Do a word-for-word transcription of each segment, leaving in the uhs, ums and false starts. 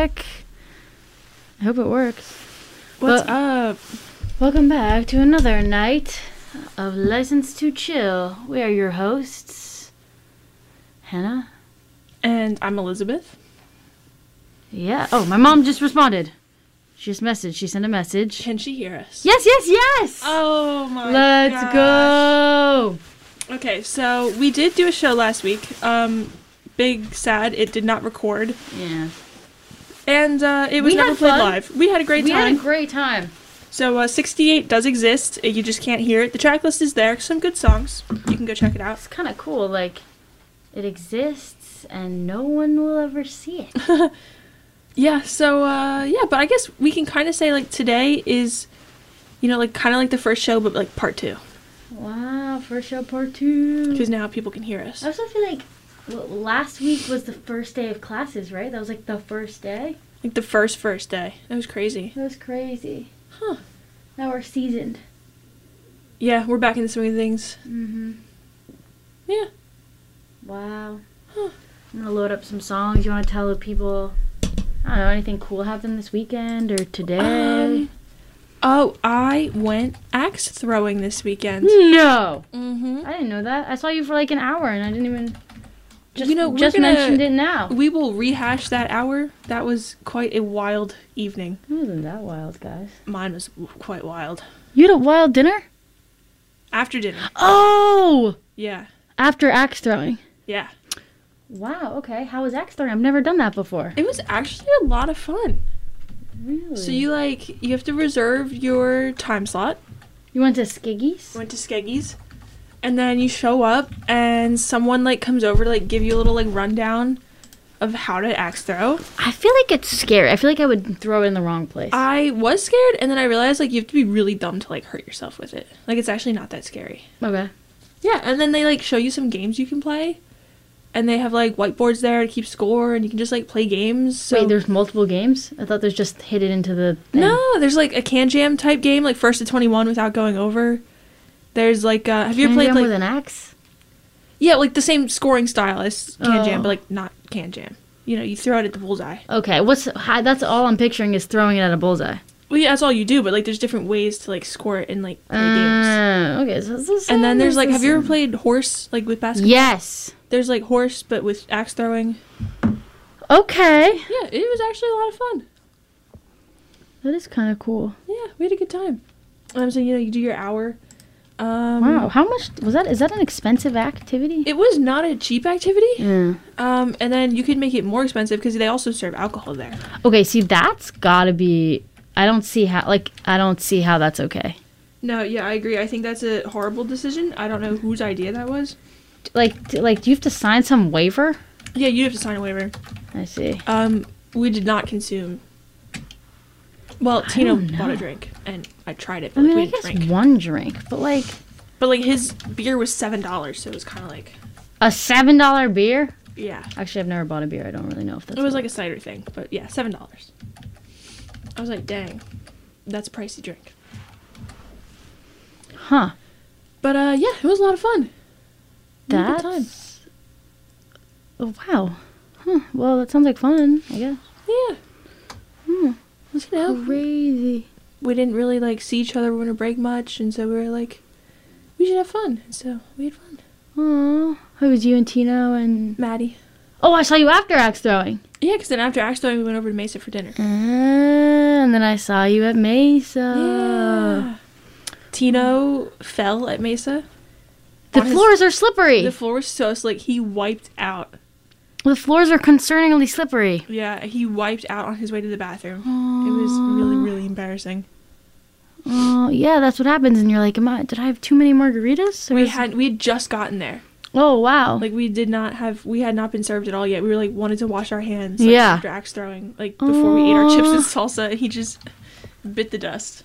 check. I hope it works. What's but, up? Welcome back to another night of License to Chill. We are your hosts, Hannah. And I'm Elizabeth. Yeah. Oh, my mom just responded. She just messaged. She sent a message. Can she hear us? Yes, yes, yes! Oh my Let's gosh. go! Okay, so we did do a show last week. Um, big sad it did not record. Yeah. And uh, it was We never had played fun. live. We had a great we time. had a great time. So uh, sixty-eight does exist. uh, You just can't hear it. The track list is there. Some good songs. You can go check it out. It's kind of cool. Like, it exists and no one will ever see it. Yeah, so, uh, yeah, but I guess we can kind of say, like, today is, you know, like, kind of like the first show, but, like, part two. Wow, first show part two. Because now people can hear us. I also feel like well, last week was the first day of classes, right? That was like the first day. Like, the first, first day. That was crazy. That was crazy. Huh. Now we're seasoned. Yeah, we're back in the swing of things. Mm-hmm. Yeah. Wow. Huh. I'm going to load up some songs. You want to tell the people, I don't know, anything cool happened this weekend or today? Um, oh, I went axe throwing this weekend. No! Mm-hmm. I didn't know that. I saw you for like an hour and I didn't even... Just, You know, we're just gonna- mentioned it now. We will rehash that hour. That was quite a wild evening. It wasn't that wild, guys. Mine was w- quite wild. You had a wild dinner? After dinner. Oh! Yeah. After axe throwing. Yeah. Wow, okay. How was axe throwing? I've never done that before. It was actually a lot of fun. Really? So you, like, you have to reserve your time slot. You went to Skiggy's? Went to Skeggy's. And then you show up, and someone, like, comes over to, like, give you a little, like, rundown of how to axe throw. I feel like it's scary. I feel like I would throw it in the wrong place. I was scared, and then I realized, like, you have to be really dumb to, like, hurt yourself with it. Like, it's actually not that scary. Okay. Yeah, and then they, like, show you some games you can play. And they have, like, whiteboards there to keep score, and you can just, like, play games. So Wait, there's multiple games? I thought there's just hit it into the thing. No, there's, like, a Can Jam type game, like, first to twenty-one without going over. There's, like, uh, have you ever Can played, Jam like... with an axe? Yeah, like, the same scoring style as Can Oh. Jam, but, like, not Can Jam. You know, you throw it at the bullseye. Okay, what's how, that's all I'm picturing is throwing it at a bullseye. Well, yeah, that's all you do, but, like, there's different ways to, like, score it and, like, play games. Uh, okay, so it's the same. And then there's, it's like, the have you ever same. played horse, like, with basketball? Yes. There's, like, horse, but with axe throwing. Okay. Yeah, it was actually a lot of fun. That is kind of cool. Yeah, we had a good time. Um, so, you know, you do your hour. Um, Wow, how much was that? Is that an expensive activity? It was not a cheap activity. Yeah. Um, and then you could make it more expensive because they also serve alcohol there. Okay, see, that's gotta be. I don't see how. Like, I don't see how that's okay. No, yeah, I agree. I think that's a horrible decision. I don't know whose idea that was. Like, d- like, do you have to sign some waiver? Yeah, you have to sign a waiver. I see. Um, we did not consume. Well, I Tino don't bought a know. drink, and I tried it, I but mean, we I didn't guess drink. one drink, but like But like his beer was seven dollars, so it was kind of like, a seven dollar beer. yeah, Actually, I've never bought a beer. I don't really know if that's. it was what- like a cider thing, but yeah, seven dollars. I was like, dang, that's a pricey drink. Huh. But uh, yeah, it was a lot of fun. We had a good time. That's. Oh, wow. Huh. Well, that sounds like fun. I guess. Yeah, Hmm. you know, Crazy. we didn't really like see each other winter break much, and so we were like, we should have fun. And so we had fun. Aw. Who was you and Tino and? Maddie. Oh, I saw you after axe throwing. Yeah, because then after axe throwing, we went over to Mesa for dinner. Ah, and then I saw you at Mesa. Yeah. Tino fell at Mesa. The on his- floors are slippery. The floor was so slick, he wiped out. The floors are concerningly slippery. Yeah, he wiped out on his way to the bathroom. It was really, really embarrassing. Oh, yeah, that's what happens. And you're like, am I, did I have too many margaritas? Or We was- had we had just gotten there. Oh, wow. Like we did not have we had not been served at all yet. We were like wanted to wash our hands. Like, Yeah. After axe throwing, like before we ate our chips Aw. and salsa, and he just bit the dust.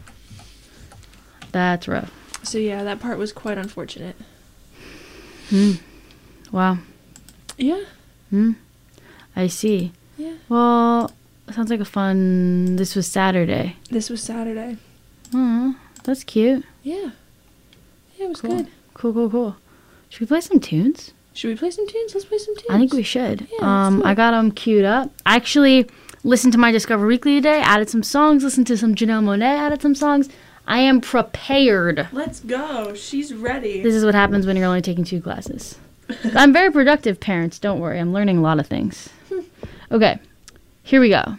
That's rough. So yeah, that part was quite unfortunate. Hmm. Wow. Yeah. Hmm. I see. Yeah. Well, sounds like a fun. This was Saturday. This was Saturday. Oh, that's cute. Yeah. Yeah, it was Cool. good. Cool, cool, cool. Should we play some tunes? Should we play some tunes? Let's play some tunes. I think we should. Yeah, let's um, do I it. got them queued up. Actually, Listened to my Discover Weekly today, added some songs, listened to some Janelle Monáe, added some songs. I am prepared. Let's go. She's ready. This is what happens when you're only taking two classes. I'm very productive, parents. Don't worry. I'm learning a lot of things. Okay. Here we go.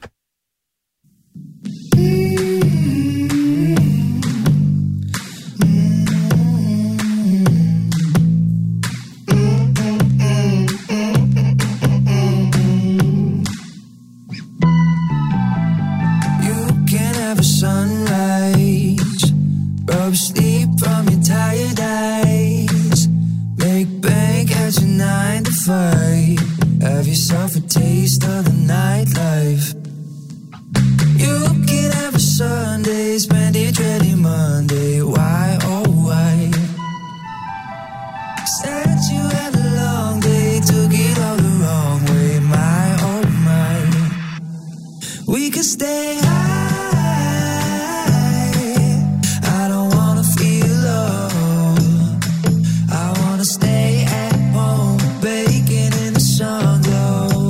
Sleep from your tired eyes. Make bank at your nine to five. Have yourself a taste of the nightlife. You can have a Sunday, spend it ready Monday. Why, oh why? Said you had a long day, took it all the wrong way. My, oh my. We could stay high. Stay at home, baking in the sun glow.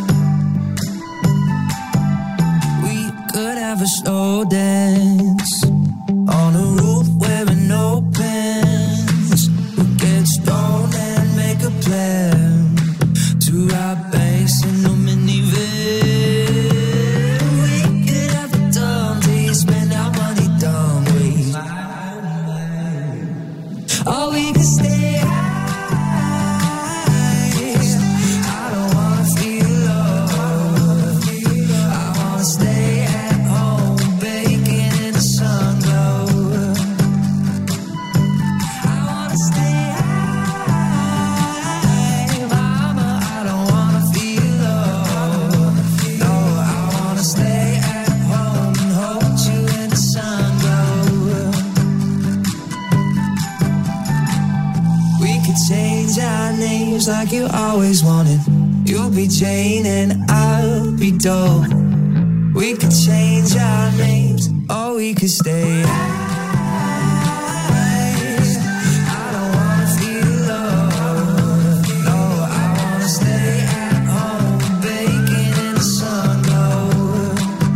We could have a slow dance on a roof wearing no pants. We'll get stoned and make a plan to rob banks in no minivan. We could have a dumb day, spend our money dumb ways. Or we could stay high. Change our names like you always wanted. You'll be Jane and I'll be Doe. We could change our names or we could stay high. I don't wanna feel love. No, I wanna stay at home, baking in the sun glow.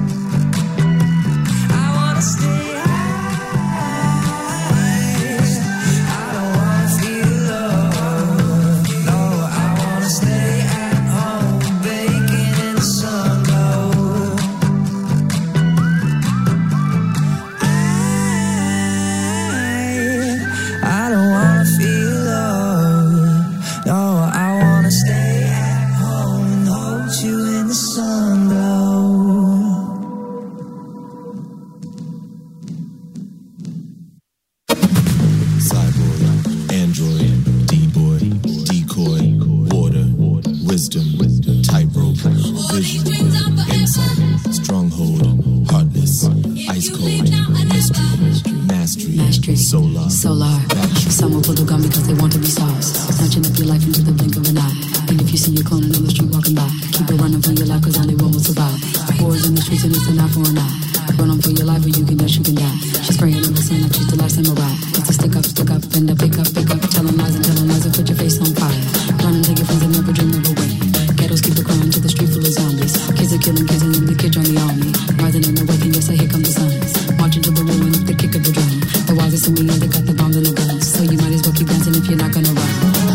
I wanna stay high. Solar. Solar. Someone pull the gun because they want to be sauced. Snatching up your life into the blink of an eye. And if you see your cloning on the street walking by, keep it running for your life cause only one will survive. Wars in the streets and it's an eye for an eye. Run on for your life or you can dash, you can die. She's spraying in the sun like she's the last samurai. It's a stick up, stick up, and a pick up, pick up. Telling lies and telling lies and put your face on fire. Run and take your friends and never dream of a way. Ghettos keep it crying to the street full of zombies. Kids are killing kids and then the kids join the army. Rising in the waking, yes, I hear come the signs. Marching to the ruin of the kick of the drum. The wisest in me, they got the bombs and the guns. So you might as well keep dancing if you're not gonna run.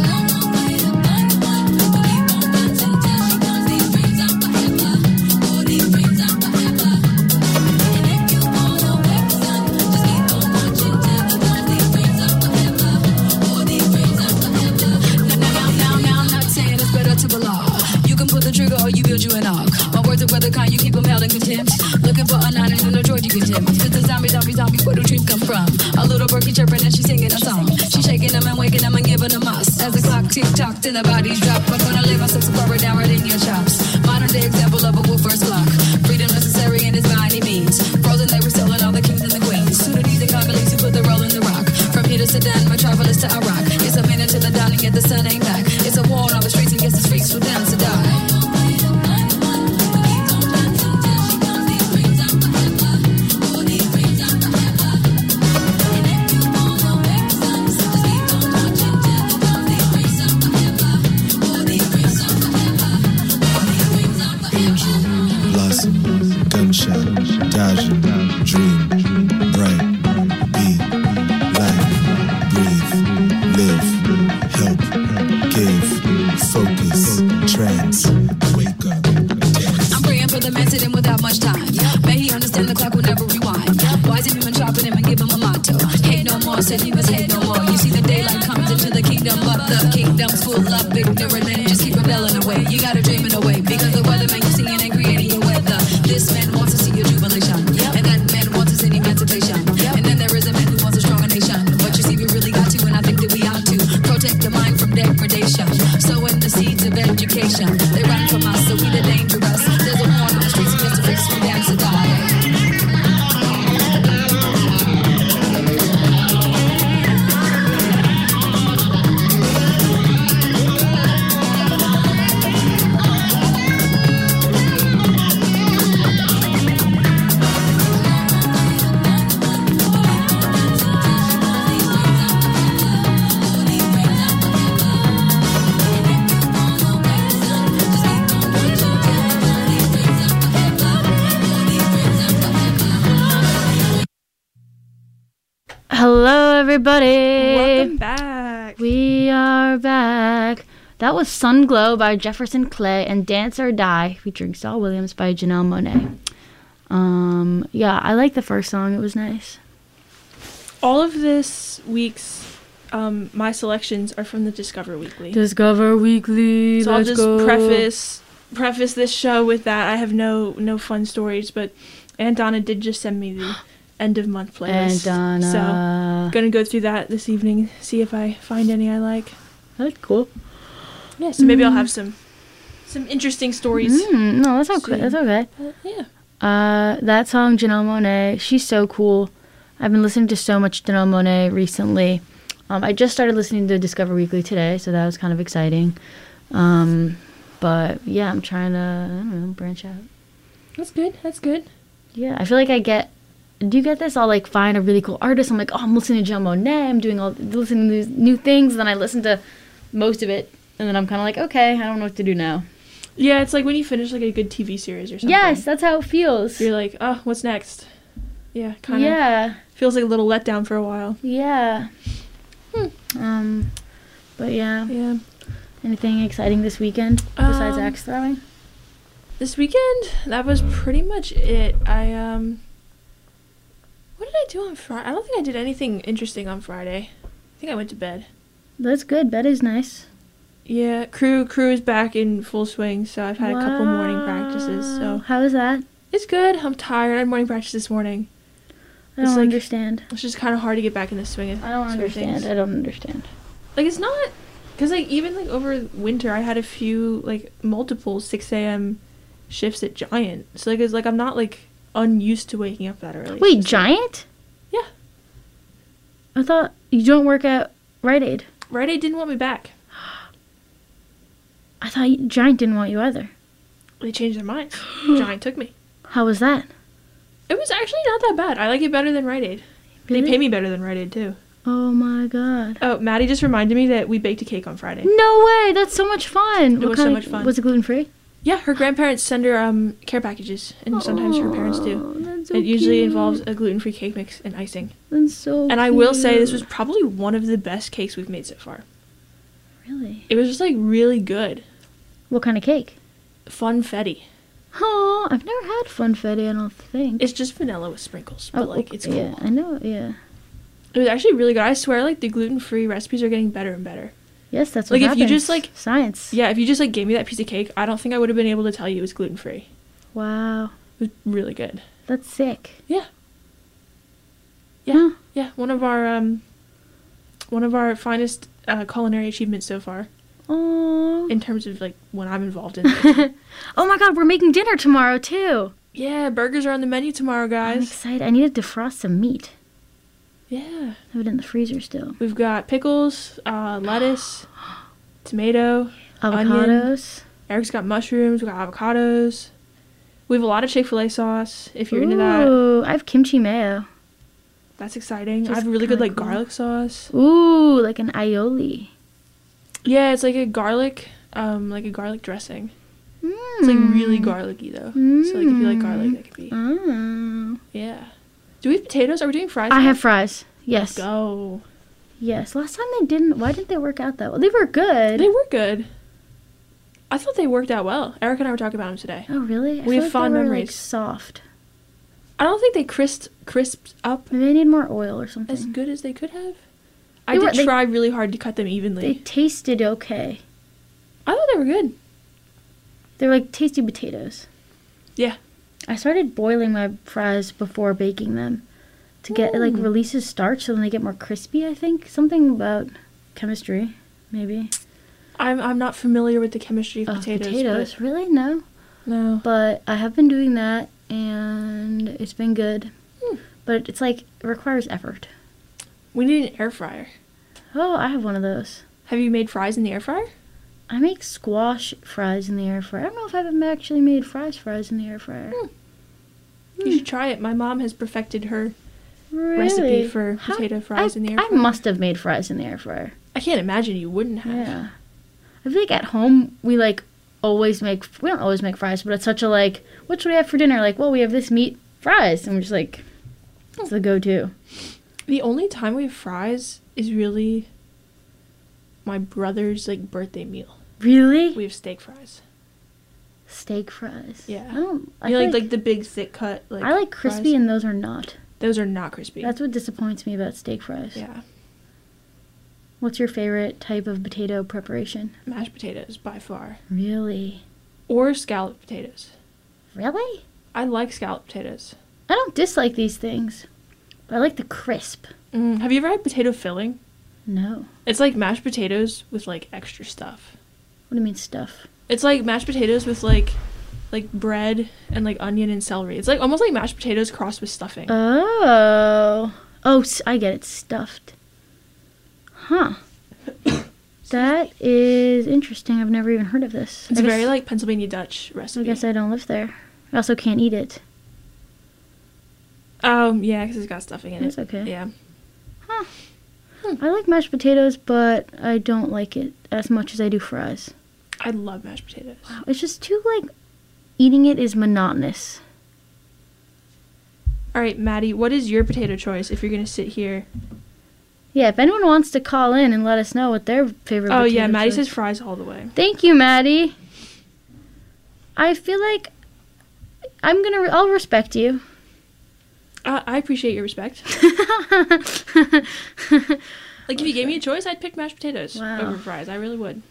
Tick-tocked and the bodies drop. I'm gonna lay my sex rubber down right in your chops. Modern day example of a wolf first block. Freedom necessary and it's by any means. Frozen they were selling all the kings and the queens. Sudanese and Congolese who put the roll in the rock. From here to Sudan, metropolis to Iraq. It's a minute to the dawn and yet the sun ain't back. It's a war on the streets and yes, the streets will down to die. blossom, gunshot, dodging, dream, bright, be, life, breathe, live, help, give, focus, trance, wake up, dance. I'm praying for the man sitting without much time. May he understand the clock will never rewind. Wise him and sharpen him and give him a motto. Hate no more, said he must hate no more. You see the daylight comes into the kingdom, but the kingdom's full of ignorant men. Just keep rebelling away. You gotta dream it away because the weatherman you're seeing ain't creating your weather. This man wants to see your jubilation, and that man wants to see emancipation. And then there is a man who wants a stronger nation. But you see, we really got to, and I think that we ought to protect the mind from degradation. Sowing the seeds of education. They run from us, so we the dangerous. There's a war on the streets, just to fix we dance to die. Hello, everybody. Welcome back. We are back. That was Sunglow by Jefferson Clay and Dance or Die featuring Saul Williams by Janelle Monáe. Um, yeah, I like the first song. It was nice. All of this week's um, my selections are from the Discover Weekly. Discover Weekly. So I'll let's just go. preface preface this show with that. I have no no fun stories, but Aunt Donna did just send me the end of month playlist. And Donna. So gonna go through that this evening, see if I find any I like. That's cool. Yeah, so maybe I'll have some some interesting stories. Mm, no, that's okay. soon. That's okay. Uh, yeah. Uh, that song, Janelle Monáe, she's so cool. I've been listening to so much Janelle Monáe recently. Um, I just started listening to Discover Weekly today, so that was kind of exciting. Um, but yeah, I'm trying to, I don't know, branch out. That's good. That's good. Yeah, I feel like I get, do you get this? I'll like find a really cool artist. I'm like, oh, I'm listening to Janelle Monáe. I'm doing all, listening to these new things. And then I listen to most of it. And then I'm kind of like, okay, I don't know what to do now. Yeah, it's like when you finish like a good T V series or something. Yes, that's how it feels. You're like, oh, what's next? Yeah, kind of. Yeah. Feels like a little letdown for a while. Yeah. Hmm. Um, but yeah. Yeah. Anything exciting this weekend besides Um, axe throwing? This weekend, that was pretty much it. I, um... What did I do on Friday? I don't think I did anything interesting on Friday. I think I went to bed. That's good. Bed is nice. Yeah, crew crew is back in full swing, so I've had a couple morning practices, Wow. so... How is that? It's good. I'm tired. I had morning practice this morning. I It's don't like- understand. It's just kind of hard to get back in the swing of I don't certain understand. things. I don't understand. Like, it's not... Because, like, even, like, over winter, I had a few, like, multiple six a.m. shifts at Giant. So, like, it's like I'm not, like, unused to waking up that early. It's Wait, just, like- Giant? Yeah. I thought you don't work at Rite Aid. Rite Aid didn't want me back. I thought you- Giant didn't want you either. They changed their minds. Giant took me. How was that? It was actually not that bad. I like it better than Rite Aid. Really? They pay me better than Rite Aid, too. Oh my god. Oh, Maddie just reminded me that we baked a cake on Friday. No way! That's so much fun. It was so much fun. Was it gluten free? Yeah, her grandparents send her um care packages, and sometimes her parents do. That's so It usually cute. involves a gluten-free cake mix and icing. That's so And I will say this cute. was probably one of the best cakes we've made so far. Really? It was just like really good. What kind of cake? Funfetti. Oh, I've never had funfetti, I don't think. It's just vanilla with sprinkles, but like okay. it's cool. Yeah, I know, yeah. It was actually really good. I swear, like the gluten-free recipes are getting better and better. Yes, that's what Like, if you happens. just, like- Science. Yeah, if you just like gave me that piece of cake, I don't think I would have been able to tell you it was gluten-free. Wow. It was really good. That's sick. Yeah. Yeah. Huh. Yeah, one of our um, one of our finest uh, culinary achievements so far Aww. in terms of like when I'm involved in it. Oh my god, we're making dinner tomorrow, too. Yeah, burgers are on the menu tomorrow, I'm guys. excited. I need to defrost some meat. Yeah, I have it in the freezer still. we've got pickles, uh, lettuce, tomato. Avocados. Eric's got mushrooms. We got avocados. We have a lot of Chick-fil-A sauce. If you're into that, Ooh, I have kimchi mayo. that's exciting. I Just have a really good kinda like cool. garlic sauce. Ooh, like an aioli. Yeah, it's like a garlic, um, like a garlic dressing. Mm. It's like really garlicky though. Mm. So like if you like garlic, that could be. Oh. Yeah. Do we have potatoes? Are we doing fries? I now? have fries. Yes. Let's go. Yes. Last time they didn't. Why didn't they work out that well? They were good. They were good. I thought they worked out well. Eric and I were talking about them today. Oh really? I We feel have like fond they were, memories. Like, soft. I don't think they crisped crisped up Maybe they need more oil or something. as good as they could have. I They did were- they- try really hard to cut them evenly. They tasted okay. I thought they were good. They were like tasty potatoes. Yeah. I started boiling my fries before baking them to get it like Mm. releases starch so then they get more crispy, I think. Something about chemistry, maybe. I'm I'm not familiar with the chemistry of Of potatoes. potatoes. Really? No. But no. But I have been doing that and it's been good. Hmm. But it's like it requires effort. We need an air fryer. Oh, I have one of those. Have you made fries in the air fryer? I make squash fries in the air fryer. I don't know if I've actually made fries fries in the air fryer. Hmm. You should try it. My mom has perfected her Really? recipe for How- potato fries I, in the air I fryer. must have made fries in the air fryer. I can't imagine you wouldn't have. Yeah. I feel like at home we like always make we don't always make fries, but it's such a like what should we have for dinner? Like, well, we have this meat fries and we're just like it's the go to. The only time we have fries is really my brother's like birthday meal. Really? We have steak fries. Steak fries. Yeah. I don't I You feel like like the big thick cut like I like crispy fries? and those are not. Those are not crispy. That's what disappoints me about steak fries. yeah. What's your favorite type of potato preparation? Mashed potatoes by far. Really? Or scalloped potatoes. Really? I like scalloped potatoes. I don't dislike these things, but I like the crisp. Mm, have you ever had potato filling? No. It's like mashed potatoes with like extra stuff. What do you mean stuff? It's like mashed potatoes with like like bread and like onion and celery. It's like almost like mashed potatoes crossed with stuffing. Oh. Oh, s- I get it. Stuffed. Huh. That is interesting. I've never even heard of this. It's I a very guess- like Pennsylvania Dutch I recipe. guess I don't live there. I also can't eat it. Um, yeah, because it's got stuffing in That's it. okay. Yeah. I like mashed potatoes, but I don't like it as much as I do fries. I love mashed potatoes. Wow, it's just too, like, eating it is monotonous. All right, Maddie, what is your potato choice if you're going to sit here? Yeah, if anyone wants to call in and let us know what their favorite Oh, potato yeah, Maddie choice- says fries all the way. Thank you, Maddie. I feel like I'm gonna. Re- I'll respect you. Uh, I appreciate your respect. Like, if you gave me a choice, I'd pick mashed potatoes Wow. over fries. I really would.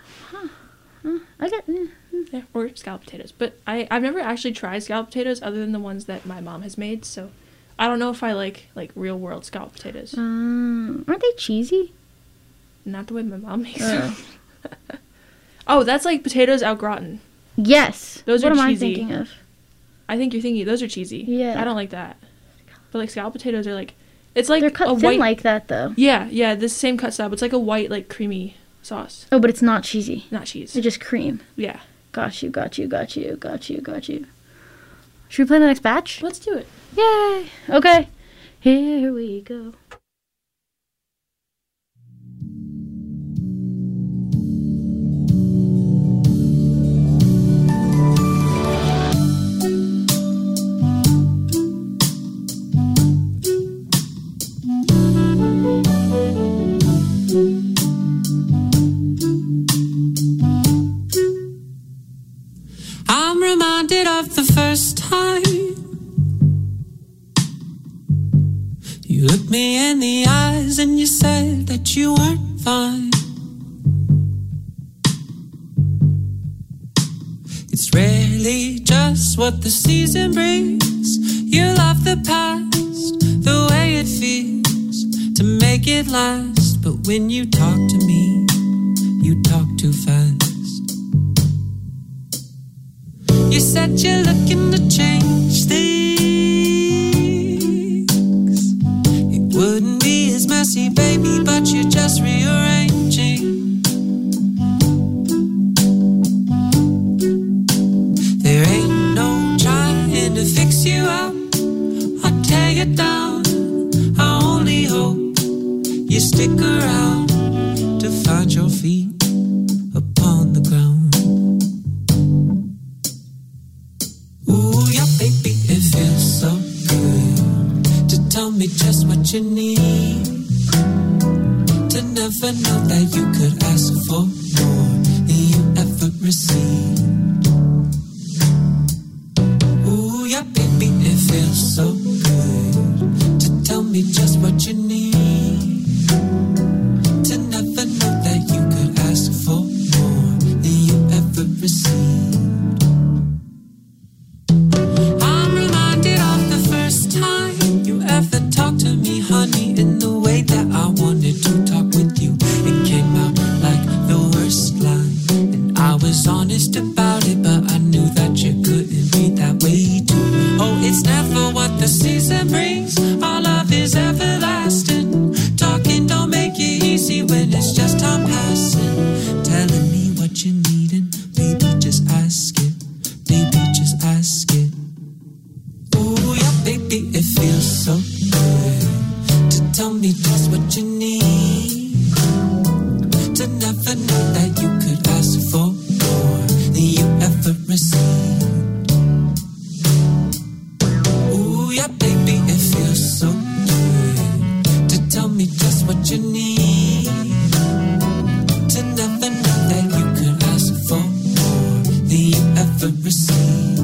I got. mm, mm. Yeah, or scalloped potatoes. But I, I've never actually tried scalloped potatoes other than the ones that my mom has made, so I don't know if I like, like, real-world scalloped potatoes. Um, aren't they cheesy? Not the way my mom makes Oh. them. Oh, that's like potatoes au gratin. Yes. Those what are am cheesy. I thinking of? I think you're thinking those are cheesy. Yeah. I don't like that. But, like, scalloped potatoes are, like... It's like They're cut a thin white... like that, though. Yeah, yeah, the same cut style. But it's like a white, like, creamy sauce. Oh, but it's not cheesy. Not cheese. It's just cream. Yeah. Got you. Got you. Got you. Got you. Got you. Should we play the next batch? Let's do it. Yay! Okay. Here we go. I'm reminded of the first time you looked me in the eyes and you said that you weren't fine. It's rarely just what the season brings. You love the past, the way it feels to make it last. But when you talk to me, you talk too fast. You said you're looking to change things. It wouldn't be as messy, baby, but you're just rearranging. There ain't no trying to fix you up or tear you down. I only hope you stick around to find your feet upon the ground. me just what you need. To never know that you could ask for more than you ever received. Ooh, yeah, baby, it feels so good to tell me just what you need. To never know that you could ask for more than you ever received. I'm reminded of the first time you ever talked to me, honey, in the way that I wanted to talk with you. It came out like the worst line, and I was honest about it, but I knew that you couldn't be that way too. Oh, it's never what the season brings. Our love is everlasting. Talking don't make it easy when it's just time passing. Telling me what you need and baby, just ask it. Baby, just ask it. Ooh, yeah, baby, it feels so good to tell me just what you need. To never know that you could ask for more than you ever received. Ooh, yeah, baby, it feels so good to tell me just what you need. To never know that you could ask for more than you ever received.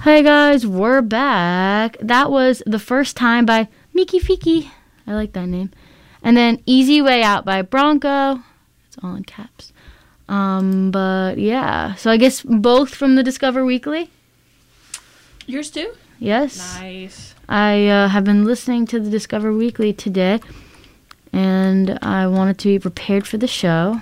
Hey guys, we're back. That was The First Time by Miki Fiki. I like that name. And then Easy Way Out by Bronco. It's all in caps. Um, but yeah. So I guess both from the Discover Weekly. Yours too? Yes. Nice. I uh, have been listening to the Discover Weekly today, and I wanted to be prepared for the show.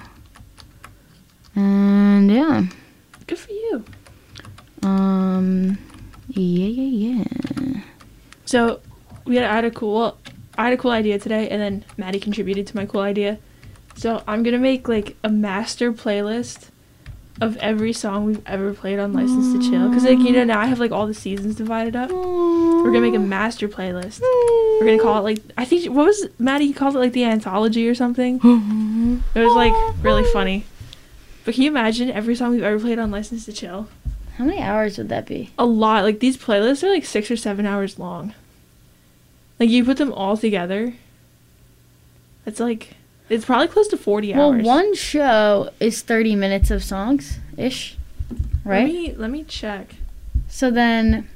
And yeah. Good for you. Um, yeah, yeah, yeah. So, we had I had a cool. Well, I had a cool idea today, and then Maddie contributed to my cool idea. So I'm gonna make like a master playlist of every song we've ever played on License to Chill. Cause like you know now I have like all the seasons divided up. We're gonna make a master playlist. We're gonna call it like I think what was Maddie? You called it like the anthology or something. It was like really funny. But can you imagine every song we've ever played on License to Chill? How many hours would that be? A lot. Like these playlists are like six or seven hours long. Like you put them all together. It's like it's probably close to forty Well, hours. one show is thirty minutes of songs ish, right? Let me let me check. So then,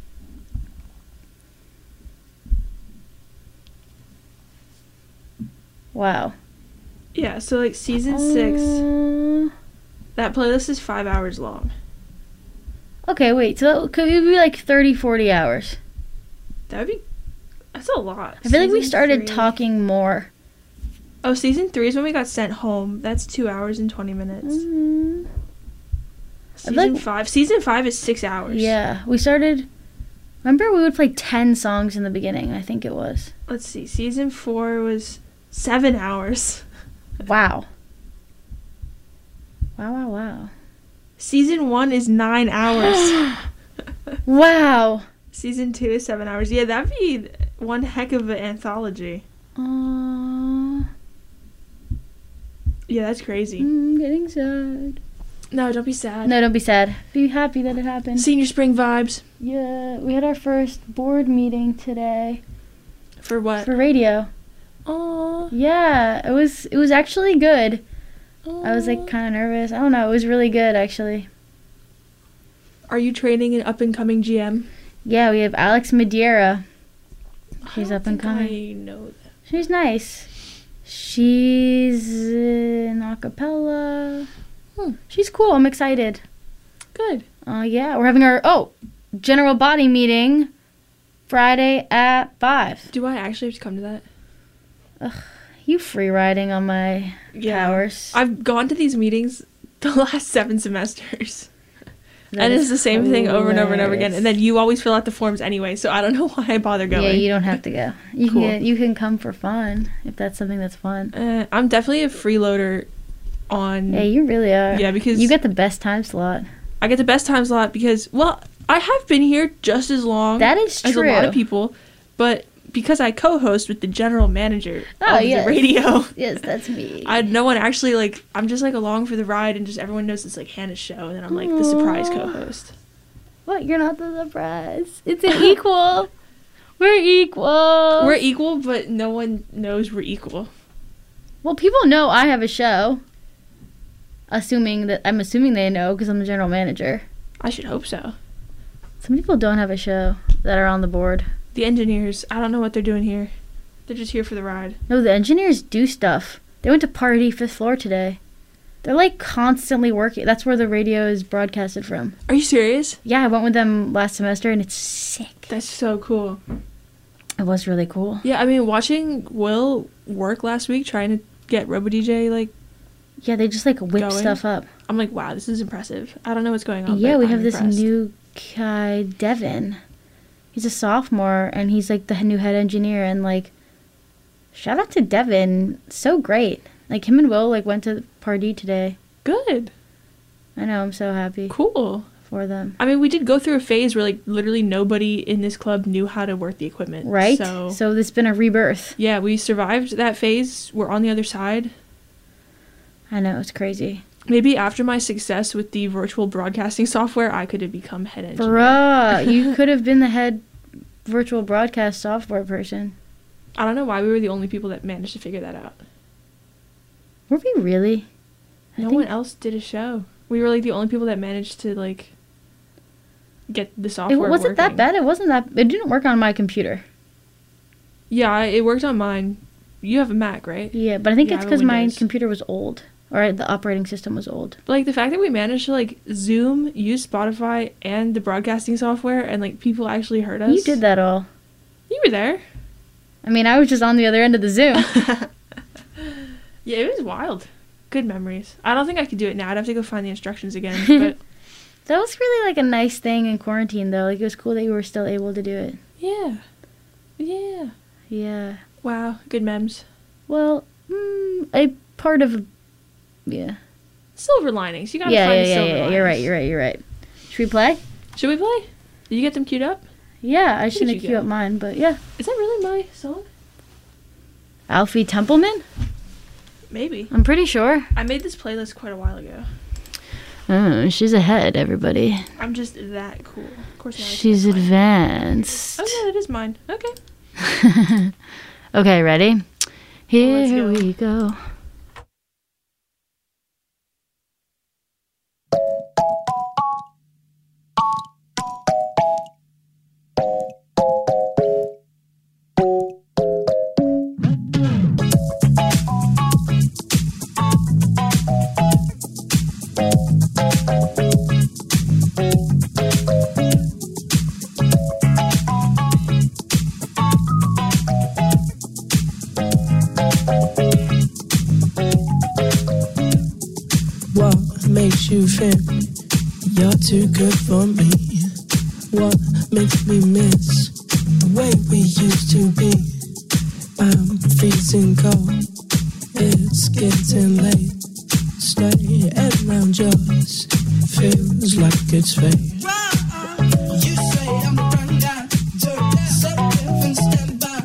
wow. Yeah, so like season six, Uh, that playlist is five hours long. okay, wait. So that could it be like thirty, forty hours? That would be that's a lot. I feel like we Season started three- talking more. Oh, season three is when we got sent home. That's two hours and twenty minutes. Mm, Season like- five. Season five is six hours. yeah, we started. Remember, we would play ten songs in the beginning. I think it was. Let's see. Season four was seven hours. Wow. Wow! Wow! Wow! Season one is nine hours. Wow! Season two is seven hours. Yeah, that'd be one heck of an anthology. Uh, Yeah, that's crazy. I'm getting sad. No, don't be sad. No, don't be sad. Be happy that it happened. Senior spring vibes. Yeah, we had our first board meeting today For what? for radio. Aww. Yeah, it was it was actually good. I was like kind of nervous. I don't know. It was really good actually. Are you training an up and coming G M? Yeah, we have Alex Madeira. She's I up don't and think coming. I know that. She's nice. She's in acapella. Hmm. She's cool. I'm excited. Good. Uh, yeah, we're having our oh general body meeting Friday at five. Do I actually have to come to that? You free riding on my powers. I've gone to these meetings the last seven semesters. That and is it's the same thing over and over and over again. hilarious. And then you always fill out the forms anyway, so I don't know why I bother going. Yeah, you don't have to go. You Cool. can you can come for fun if that's something that's fun. Uh, I'm definitely a freeloader on... Yeah, you really are. Yeah, because- you get the best time slot. I get the best time slot because, well, I have been here just as long That is as true. a lot of people, but because I co-host with the general manager Oh, of yes. the radio, Yes, that's me. I no one actually, like, I'm just, like, along for the ride, and just everyone knows it's, like, Hannah's show, and then I'm, like, the surprise Aw. co-host. What? You're not the surprise. It's an equal. We're equal. We're equal, but no one knows we're equal. Well, people know I have a show. Assuming that I'm assuming they know because I'm the general manager. I should hope so. Some people don't have a show that are on the board. The engineers, I don't know what they're doing here. They're just here for the ride. No, the engineers do stuff. They went to party fifth floor today. They're like constantly working. That's where the radio is broadcasted from. Are you serious? Yeah, I went with them last semester and it's sick. That's so cool. It was really cool. Yeah, I mean, watching Will work last week trying to get RoboDJ, like, Yeah, they just like whip Going? stuff up. I'm like, wow, this is impressive. I don't know what's going on. Yeah, but we I'm have this impressed. new guy, Devin. He's a sophomore and he's like the new head engineer and like shout out to Devin. So great. Like him and Will like went to the party today. Good. I know, I'm so happy Cool. for them. I mean, we did go through a phase where, like, literally nobody in this club knew how to work the equipment. Right? So, So this has been a rebirth. yeah, we survived that phase. We're on the other side. I know, it's crazy. Maybe after my success with the virtual broadcasting software, I could have become head engineer. Bruh, you could have been the head virtual broadcast software person. I don't know why we were the only people that managed to figure that out. Were we really? I No think- one else did a show. We were, like, the only people that managed to, like... get the It software wasn't that working. bad. It wasn't that. It didn't work on my computer. Yeah, it worked on mine. You have a Mac, right? Yeah, but I think Yeah, it's I have because my Windows. computer was old, or the operating system was old. But like the fact that we managed to like Zoom, use Spotify, and the broadcasting software, and like people actually heard us. You did that all. You were there. I mean, I was just on the other end of the Zoom. Yeah, it was wild. Good memories. I don't think I could do it now. I'd have to go find the instructions again. But That was really like a nice thing in quarantine, though. Like, it was cool that you were still able to do it. yeah, yeah. Yeah. Wow, good memes. Well, mm, a part of, yeah. Silver linings. You gotta Yeah, find yeah, the yeah, silver yeah. linings. You're right. You're right. You're right. Should we play? Should we play? Did you get them queued up? Yeah, I shouldn't you have queued go. up mine, but yeah. Is that really my song? Alfie Templeman? Maybe. I'm pretty sure. I made this playlist quite a while ago. Oh, she's ahead, everybody. I'm just that cool. Of course, now I She's can't find it. advanced. Oh yeah, that is mine. Okay. Okay, ready? Here let's go. we go. What makes you think you're too good for me? What makes me miss the way we used to be? I'm freezing cold, it's getting late. Stay around just feels like it's fate. You say I'm a run down, set and stand by.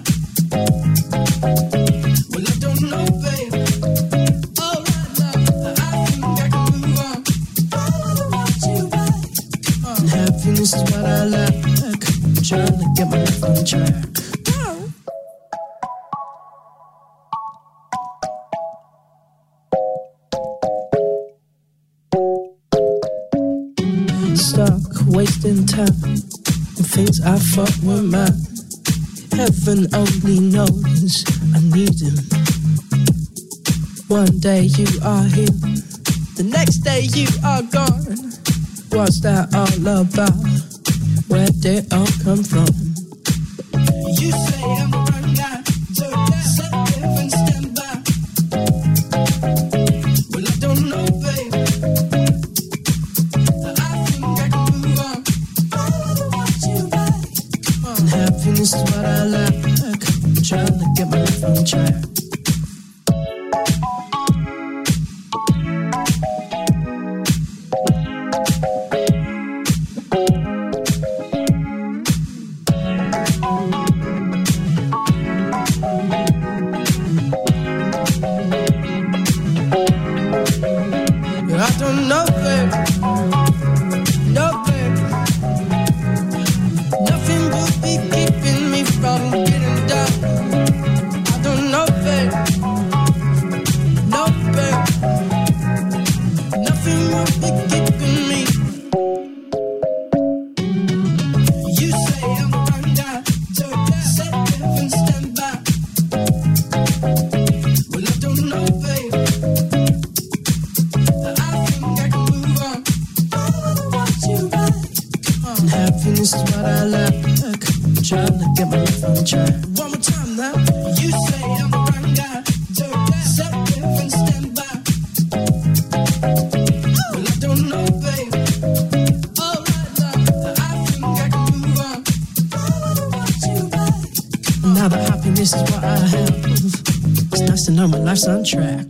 Well, I don't know, babe. All right now, I think I can move on. I want you back. And happiness is what I like. I'm trying to get my life on track. Stuck wasting time on things I thought were mine. Heaven only knows I need him. One day you are here, the next day you are gone. What's that all about? Where did it all come from? You say I'm a run guy, so set and stand by. Well, I don't know, babe. I think I can move on. I want you back. And happiness is what I like. I'm trying to get my life on track. I don't know, babe. No, babe. Nothing will be keeping me from getting down. I don't know, babe. No, babe. Nothing will be keeping me. You say I'm a run down, so set and stand by. Well, I don't know, babe. Happiness is what I like. I'm trying to get my life on track. One more time now. You say I'm a run guy, so set and stand by. Well, I don't know, babe. All right now, I think I can move on. I want you back. Now that happiness is what I have, it's nice to know my life's on track.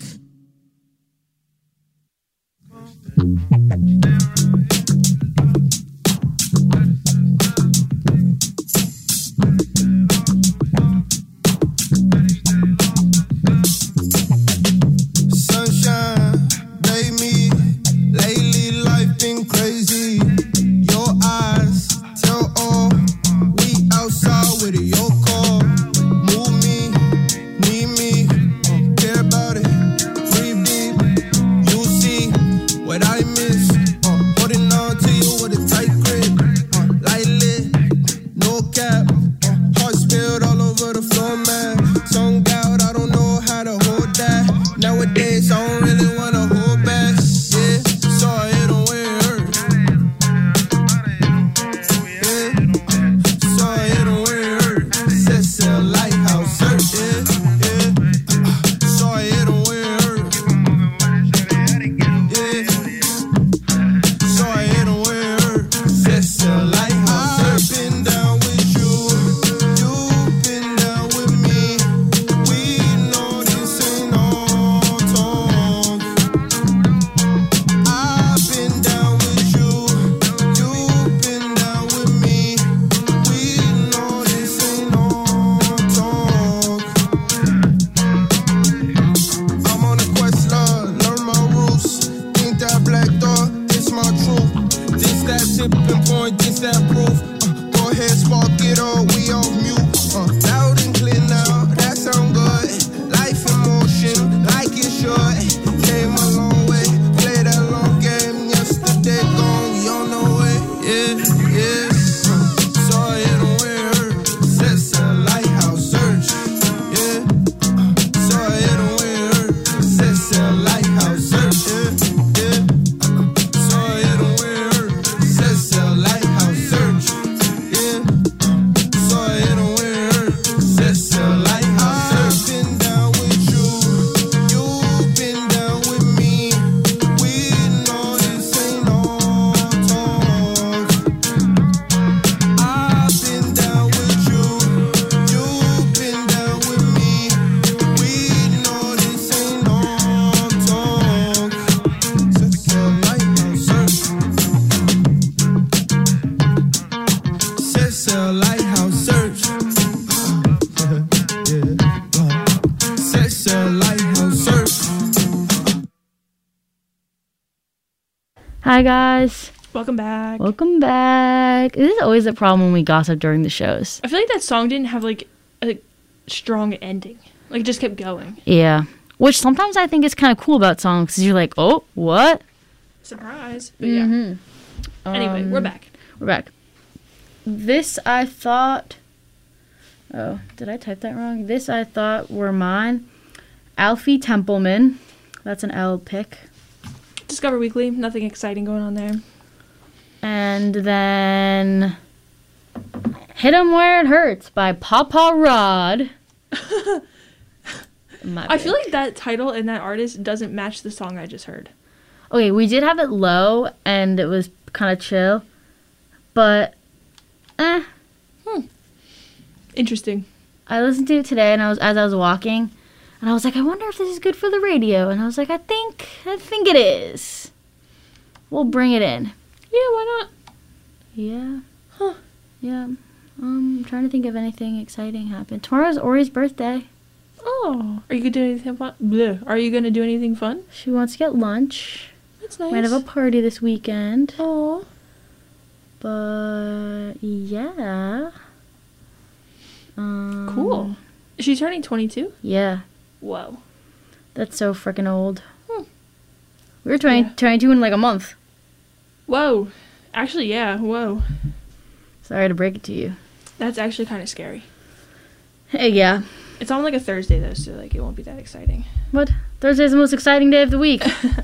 Sunshine, bathe me. Lately, life been crazy. Your eyes tell all. We outside with your call. Move me, need me, care about it. Breathe deep, you'll see what I miss. Uh, holding on to you with a tight grip. Uh, tipping point, just that proof. Uh, go ahead, spark it all, we off mute. Uh, loud and clear now, that sound good. Life in motion, like it should. Came a long way, play that long game. Yesterday gone, we on the way. Yeah, yeah. Uh, saw it on where sets a lighthouse search. Yeah, uh, saw it on where sets a lighthouse search. Yeah, yeah. Uh, saw it on where sets a lighthouse search. Yeah, uh, saw it on where sets a lighthouse search. I've been down with you, you've been down with me. We know this ain't all talk. I've been down with you, you've been down with me. We know this ain't all talk. Sets a lighthouse search. Sets a lighthouse search. Yeah, uh, sets a lighthouse search. Hi guys, Welcome back. welcome back. This is always a problem when we gossip during the shows. I feel like that song didn't have like a strong ending. Like it just kept going. Yeah, which sometimes I think is kind of cool about songs because you're like, oh, what? Surprise. But yeah. Mm-hmm. Anyway, we're back. We're back. This I thought. Oh, did I type that wrong? This I thought were mine. Alfie Templeman. That's an L pick. Discover Weekly. Nothing exciting going on there. And then Hit 'Em Where It Hurts by Papa Rod. My I feel pick. like that title and that artist doesn't match the song I just heard. Okay, we did have it low and it was kind of chill. But, eh. Interesting. I listened to it today and I was as I was walking and I was like, I wonder if this is good for the radio. And I was like, I think, I think it is. We'll bring it in. Yeah, why not? Yeah. Huh. Yeah. Um, I'm trying to think of anything exciting happened. Tomorrow's Ori's birthday. Oh. Are you gonna do anything fun? Bleh. Are you gonna do anything fun? She wants to get lunch. That's nice. Might have a party this weekend. Oh. But yeah. Um, Cool. Is she turning twenty-two? Yeah. Whoa. That's so freaking old. Hmm. We were twenty, Yeah. twenty-two in like a month. Whoa. Actually, yeah. Whoa. Sorry to break it to you. That's actually kind of scary. Hey, yeah. It's on like a Thursday though, so like it won't be that exciting. What? Thursday's the most exciting day of the week.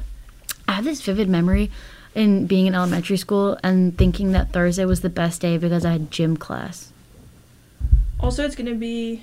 I have this vivid memory in being in elementary school and thinking that Thursday was the best day because I had gym class. Also, it's gonna be.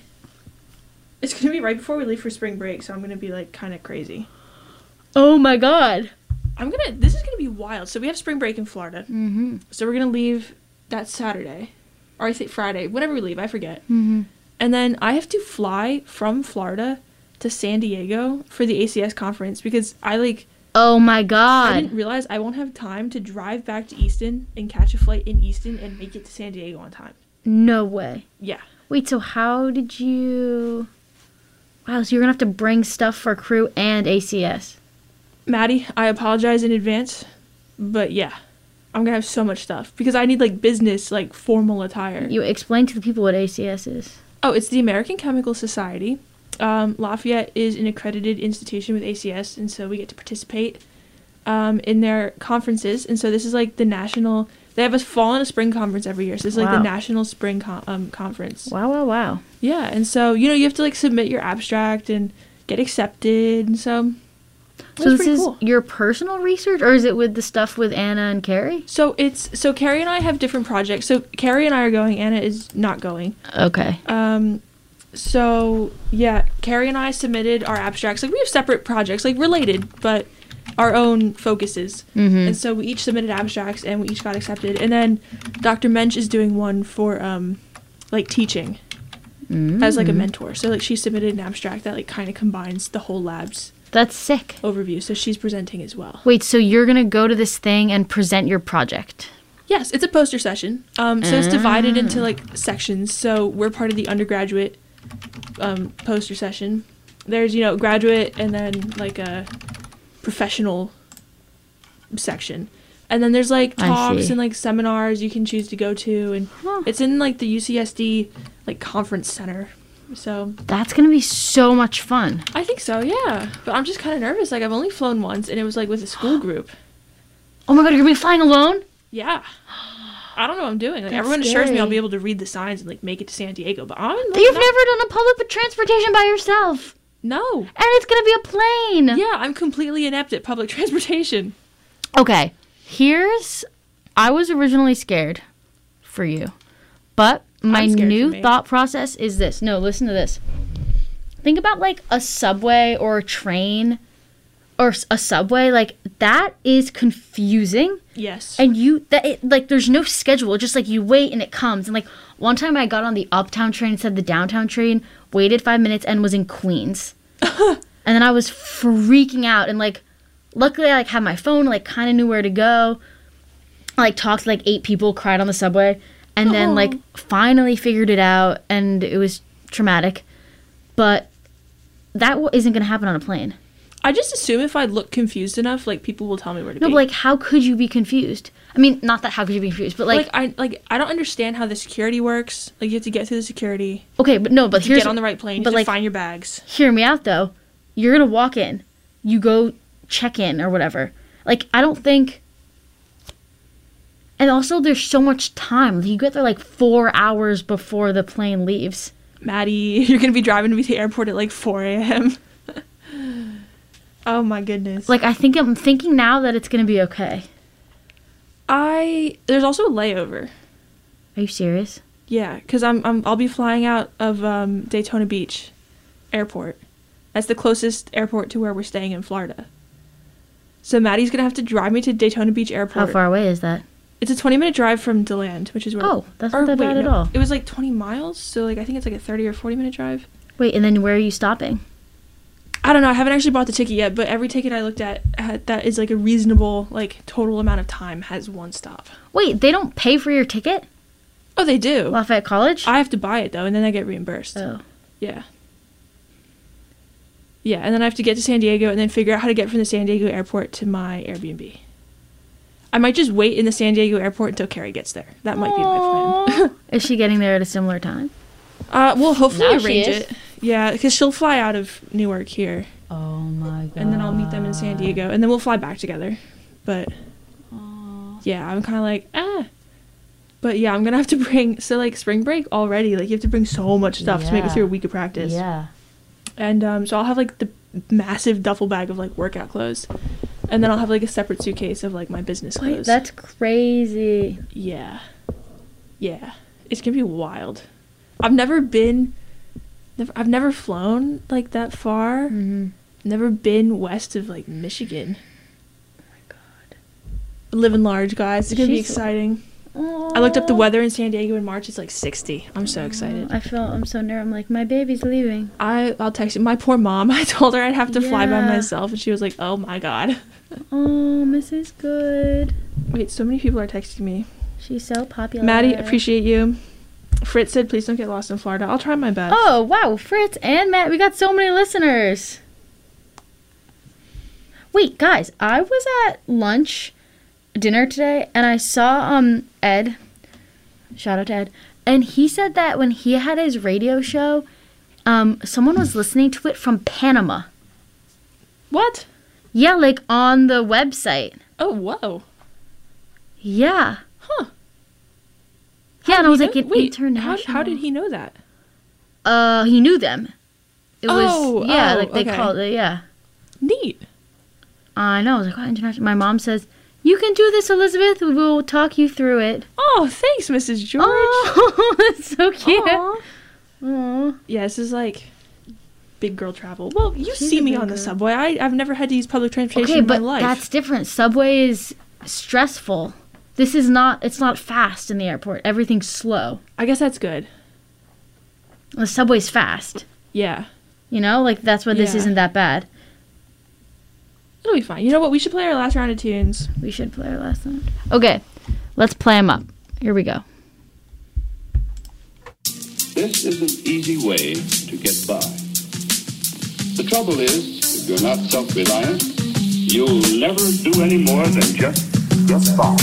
It's gonna be right before we leave for spring break, so I'm gonna be like kind of crazy. Oh my god. I'm gonna. This is gonna be wild. So we have spring break in Florida. Mm-hmm. So we're gonna leave that Saturday, or I think Friday, whenever we leave. I forget. Mm-hmm. And then I have to fly from Florida to San Diego for the A C S conference because I like. Oh my I god. didn't realize I won't have time to drive back to Easton and catch a flight in Easton and make it to San Diego on time. No way. Yeah. Wait, so how did you... Wow, so you're going to have to bring stuff for crew and A C S. Maddie, I apologize in advance, but yeah, I'm gonna have so much stuff because I need like business, like formal attire. You explain to the people what A C S is. Oh, it's the American Chemical Society. Um, Lafayette is an accredited institution with A C S, and so we get to participate um, in their conferences. And so this is like the national. They have a fall and a spring conference every year. So this is like Wow. the national spring con- um, conference. Wow, wow, wow. Yeah, and so you know you have to like submit your abstract and get accepted, and so. So That's this pretty is cool. your personal research, or is it with the stuff with Anna and Carrie? So it's so Carrie and I have different projects. So Carrie and I are going. Anna is not going. Okay. Um, so yeah, Carrie and I submitted our abstracts. Like we have separate projects, like related, but our own focuses. Mm-hmm. And so we each submitted abstracts, and we each got accepted. And then Doctor Mensch is doing one for um, like teaching Mm-hmm. as like a mentor. So like she submitted an abstract that like kind of combines the whole lab's That's sick. overview. So she's presenting as well. Wait, so you're going to go to this thing and present your project? Yes, it's a poster session. Um, so it's divided into like sections. So we're part of the undergraduate um, poster session. There's, you know, graduate and then like a professional section. And then there's like I talks see. and like seminars you can choose to go to, and Huh. it's in like the U C S D like conference center. So That's gonna be so much fun. I think so, yeah. But I'm just kind of nervous. Like I've only flown once, and it was like with a school group. Oh my god, you're gonna be flying alone? Yeah. I don't know what I'm doing. Like That's everyone assures me I'll scary. be able to read the signs and like make it to San Diego, but I'm like, You've not- never done a public transportation by yourself. No. And it's gonna be a plane. Yeah, I'm completely inept at public transportation. Okay, here's. I was originally scared for you, but my I'm scared new for me. thought process is this. No, listen to this. Think about like a subway or a train or s- a subway. Like that is confusing. Yes. And you, that it, like, there's no schedule. Just like you wait and it comes. And like one time I got on the uptown train instead of the downtown train, waited five minutes and was in Queens. And then I was freaking out. And like, luckily I like had my phone, like kind of knew where to go. I like talked to like eight people, cried on the subway, and then Aw. like finally figured it out. And it was traumatic, but that w- isn't gonna happen on a plane. I just assume if I look confused enough, like people will tell me where to No, be. but like, how could you be confused? I mean, not that how could you be confused, but like, like, I like I don't understand how the security works. Like you have to get through the security, okay, but no, but to here's get on the right plane, you but, have like- to find your bags. hear me out though. You're gonna walk in, you go check in or whatever. Like, I don't think. And also, there's so much time. You get there like four hours before the plane leaves. Maddie, you're gonna be driving to the airport at like four a.m. Oh my goodness. Like, I think I'm thinking now that it's gonna be okay. I there's also a layover. Are you serious? Yeah, because I'm, I'm I'll be flying out of um, Daytona Beach Airport. That's the closest airport to where we're staying in Florida. So Maddie's gonna have to drive me to Daytona Beach Airport. How far away is that? It's a twenty minute drive from DeLand, which is where. Oh, that's or not that wait, bad at no, all. It was like twenty miles, so like I think it's like a thirty or forty minute drive. Wait, and then where are you stopping? I don't know. I haven't actually bought the ticket yet, but every ticket I looked at had, that is like a reasonable like total amount of time has one stop. Wait, they don't pay for your ticket? Oh, they do. Lafayette College? I have to buy it though, and then I get reimbursed. Oh. Yeah. Yeah, and then I have to get to San Diego and then figure out how to get from the San Diego airport to my Airbnb. I might just wait in the San Diego airport until Carrie gets there. That might be my plan. Aw. Is she getting there at a similar time? Uh, we'll hopefully Now she arrange is. it. Yeah, because she'll fly out of Newark here, Oh my god. and then I'll meet them in San Diego, and then we'll fly back together. But yeah, I'm kind of like ah. But yeah, I'm gonna have to bring so like spring break already. Like you have to bring so much stuff to make it Yeah. through a week of practice. Yeah. And um, so I'll have like the massive duffel bag of like workout clothes, and then I'll have like a separate suitcase of like my business clothes. Wait, that's crazy. Yeah. Yeah. It's gonna be wild. I've never been never I've never flown like that far. Mm-hmm. Never been west of like Michigan. Oh my god. Living large, guys. It's gonna be She's- exciting. I looked up the weather in San Diego in March. It's like sixty. I'm so excited. I feel I'm so nervous. I'm like, my baby's leaving. I I'll text you. My poor mom. I told her I'd have to fly by Yeah. myself, and she was like, "Oh my god." Oh, Missus Good. Wait, so many people are texting me. She's so popular. Maddie, appreciate you. Fritz said, "Please don't get lost in Florida." I'll try my best. Oh, wow. Fritz and Matt. We got so many listeners. Wait, guys. I was at lunch, dinner today, and I saw um Ed. Shout out to Ed. And he said that when he had his radio show, um, someone was listening to it from Panama. What? Yeah, like on the website. Oh, whoa. Yeah. Huh. Yeah, and I was like, You an know- wait, international. How, how did he know that? Uh, he knew them. It was Oh, yeah, oh, like they okay. called it. Yeah, Neat. I know. I was like, oh, international. My mom says you can do this, Elizabeth. We will talk you through it. Oh, thanks, Missus George. Oh, that's so cute. Aw. Aw. Yeah, this is like big girl travel. Well, you She's see a me big on the girl. subway. I, I've never had to use public transportation Okay, in my but life. that's different. Subway is stressful. This is not. It's not fast in the airport. Everything's slow. I guess that's good. The subway's fast. Yeah. You know, like that's why this Yeah. isn't that bad. It'll be fine. You know what? We should play our last round of tunes. We should play our last one. Okay, let's play them up. Here we go. This is an easy way to get by. The trouble is, if you're not self-reliant, you'll never do any more than just get by.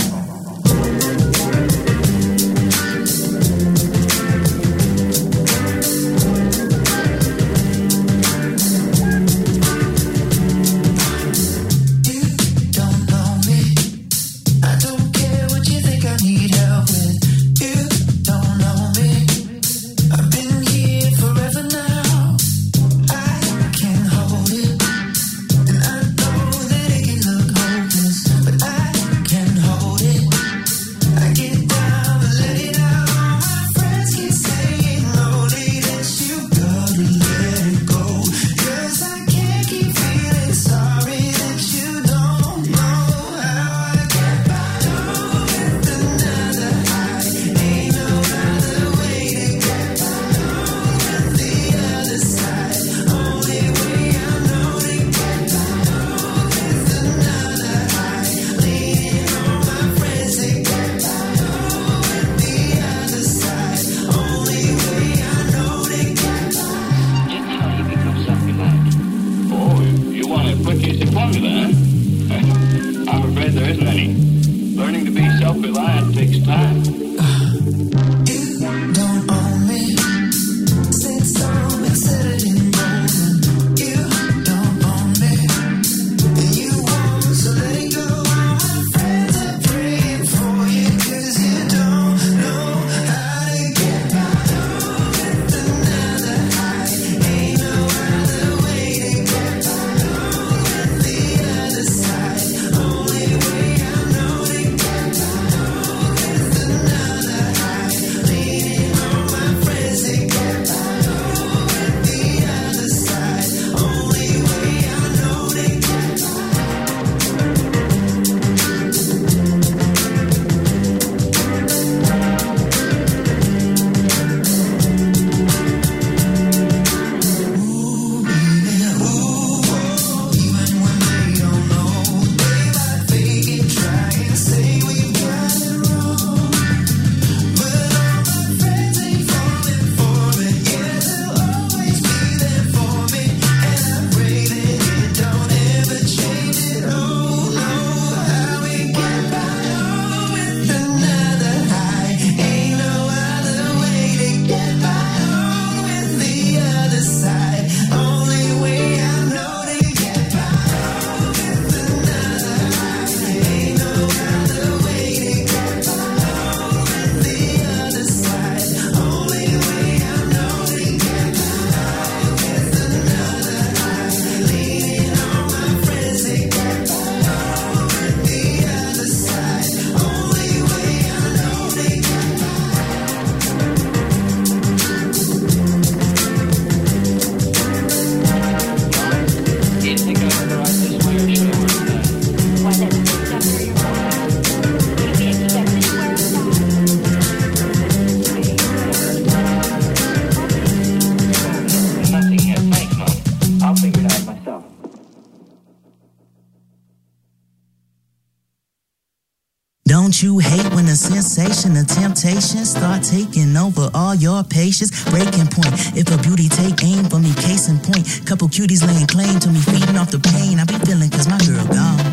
Don't you hate when the sensation, the temptation start taking over all your patience? Breaking point, if a beauty take aim for me, case in point. Couple cuties laying claim to me, feeding off the pain I be feeling cause my girl gone.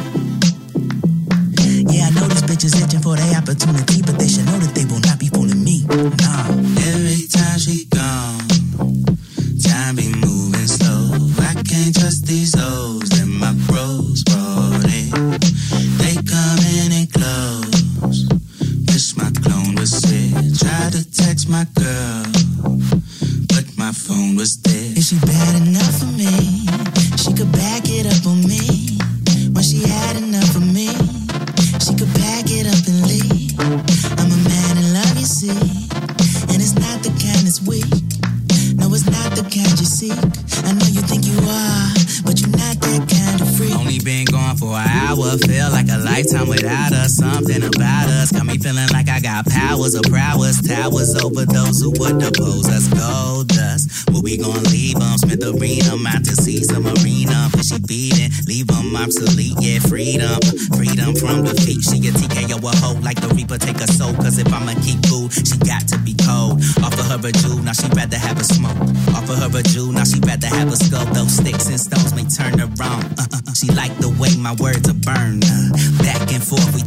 Yeah, I know these bitches itching for their opportunity, but they should know that they will not be fooling me. Nah. Every time she gone, time be moving slow. I can't trust these hoes that my bros brought in. They come in and close. Wish my clone was sick. Tried to text my girl, but my phone was dead. Is she bad enough for me? She could back it up on me. When she had enough of me, she could pack it up and leave. I'm a man in love, you see, and it's not the kind that's weak. No, it's not the kind you seek. I know you think you are, but you're not that kind of freak. Only been gone for an hour, feel like a lifetime without us. Something about us got me feeling like I got powers of prowess. Towers over those who would oppose us. Gold dust, where we gon' leave them? Smith Arena, out to see some arena. Fishy beating, leave them obsolete. Yeah, freedom, freedom from defeat. She a T K O a hoe like the Reaper take a soul. Cause if I'ma keep cool, she got to be cold. Offer her a jewel, now she rather have a smoke. Offer her a jewel, now she rather have a skull. Those sticks and stones may turn her on. Uh, uh, uh. She like the way my words are burned. Uh, back and forth we taking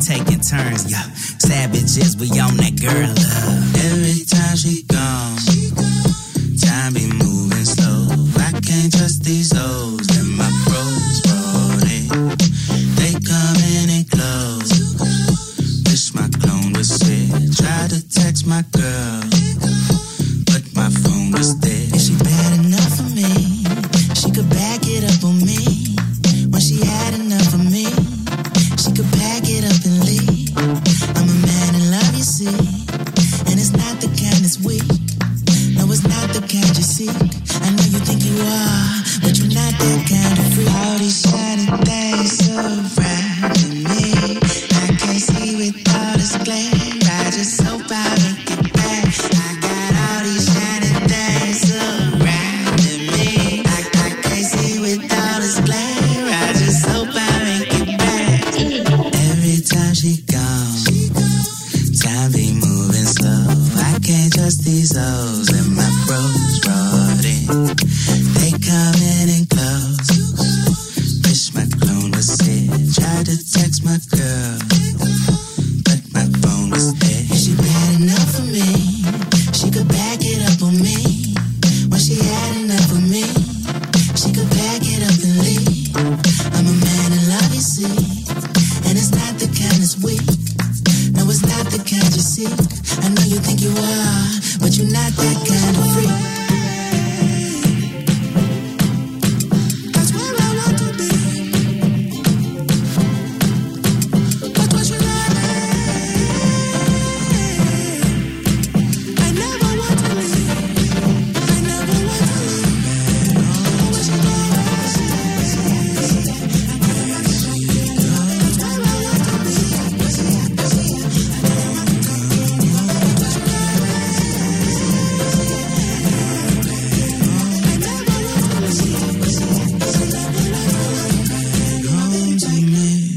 turns, yeah. Savages, we on that girl love. Every time she gone, time be moving slow. I can't trust these hoes that my bros brought in. They come in and close. Wish my clone was here. Tried to text my girl, but my phone was dead. Is she bad enough for me? She could back it up on me. When she had enough of me, she could pack it up and leave. I'm a man in love, you see. And it's not the kind that's weak. No, it's not the kind you seek. I know you think you are, but you're not that kind of freak. All these shiny things surrounding me. I can't see with all this glare. I just hope I make it back. I got all these shiny things surrounding me. I, I can't see with all this glare. I just hope I make it back. Every time she gone, time be moving slow. I can't trust these hoes that my bros brought in. They come in and close. Wish my clone was here. Tried to text my girl, but my phone was dead. Is she bad enough for me? She could back it up on me. When she had enough of me, she could pack it up and leave. I'm a man in love, you see. And it's not the kind that's weak. No, it's not the kind you seek. I know you think you are, but you're not that kind of freak. That's where I want to be. That's what you like. I never want to leave. I never want to leave. What you like. That's where I want to be. Home to me.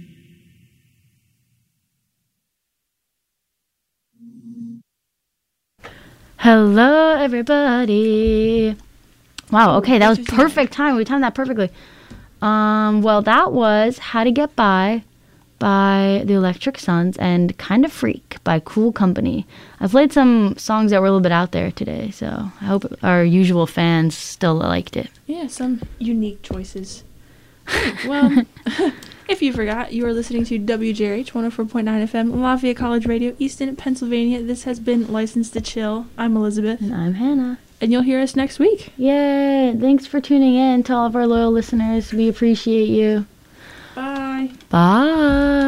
Hello, everybody. Wow, okay, that was perfect time. We timed that perfectly. Um, well, that was How to Get By by the Electric Suns and Kind of Freak by Cool Company. I played some songs that were a little bit out there today, so I hope our usual fans still liked it. Yeah, some unique choices. Well, if you forgot, you are listening to W J R H one oh four point nine F M, Lafayette College Radio, Easton, Pennsylvania. This has been Licensed to Chill. I'm Elizabeth. And I'm Hannah. And you'll hear us next week. Yay! Thanks for tuning in to all of our loyal listeners. We appreciate you. Bye. Bye.